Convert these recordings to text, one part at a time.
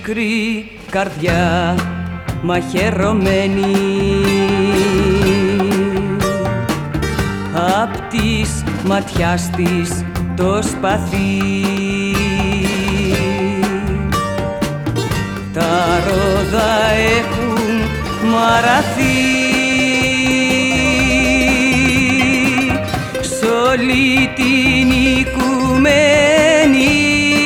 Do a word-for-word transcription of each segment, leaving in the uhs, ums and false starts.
Πίκρη καρδιά μαχαιρωμένη απ' της ματιάς της το σπαθί, τα ρόδα έχουν μαραθεί σ' όλη την οικουμένη.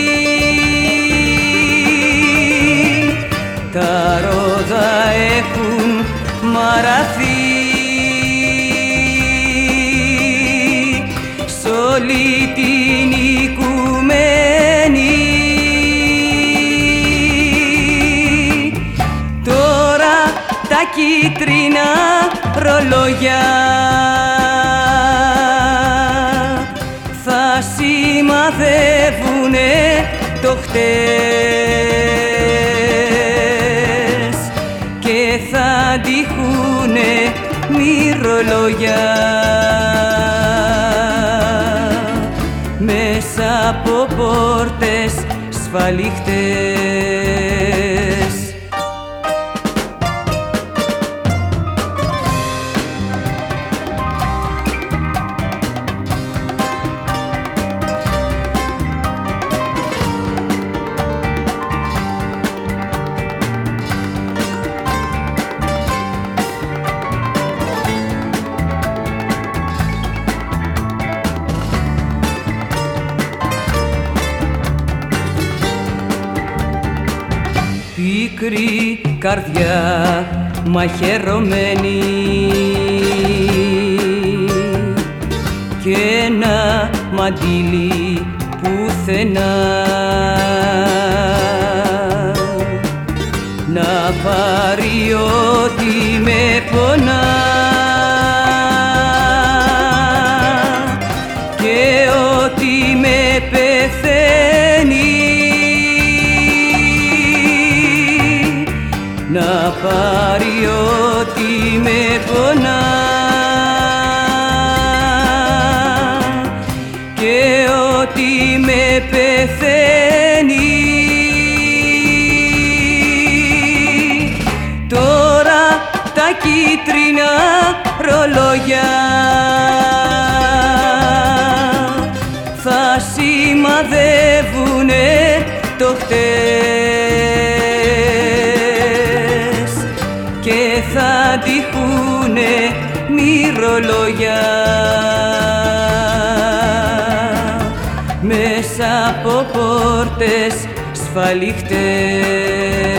Τα ρόδα έχουν μαραθεί σ' όλη την οικουμένη. Τώρα τα κίτρινα ρολόγια θα σημαδεύουνε το χτες και θα αντιχούνε μυρολόγια μέσα από πόρτες σφαλιχτές. Πίκρη καρδιά μαχαιρωμένη κι ένα μαντίλι πουθενά να πάρει ό,τι με πονά και ό,τι με πεθαίνει, να πάρει ό,τι με πονά και ό,τι με πεθαίνει. Τώρα τα κίτρινα ρολόγια θα σημαδεύουνε το χτες και θα αντιχούνε μυρολόγια μέσα από πόρτες σφαλιχτές.